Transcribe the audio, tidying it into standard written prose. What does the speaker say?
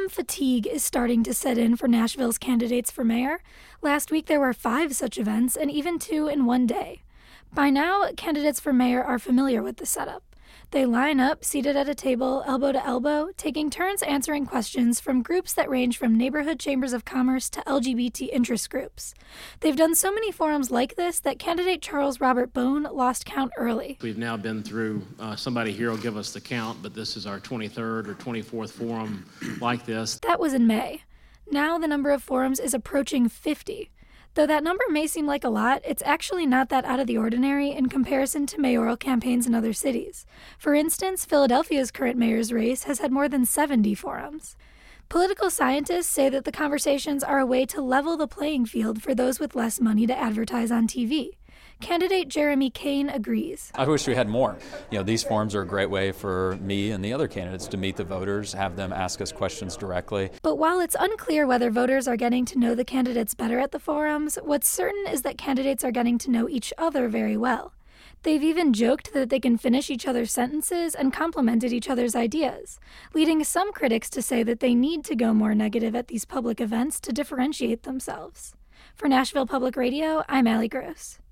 Forum fatigue is starting to set in for Nashville's candidates for mayor. Last week there were 5 such events, and even 2 in one day. By now, candidates for mayor are familiar with the setup. They line up, seated at a table, elbow to elbow, taking turns answering questions from groups that range from neighborhood chambers of commerce to LGBT interest groups. They've done so many forums like this that candidate Charles Robert Bone lost count early. We've now been through, somebody here will give us the count, but this is our 23rd or 24th forum like this. That was in May. Now the number of forums is approaching 50. Though that number may seem like a lot, it's actually not that out of the ordinary in comparison to mayoral campaigns in other cities. For instance, Philadelphia's current mayor's race has had more than 70 forums. Political scientists say that the conversations are a way to level the playing field for those with less money to advertise on TV. Candidate Jeremy Kane agrees. I wish we had more. These forums are a great way for me and the other candidates to meet the voters, have them ask us questions directly. But while it's unclear whether voters are getting to know the candidates better at the forums, what's certain is that candidates are getting to know each other very well. They've even joked that they can finish each other's sentences and complimented each other's ideas, leading some critics to say that they need to go more negative at these public events to differentiate themselves. For Nashville Public Radio, I'm Allie Gross.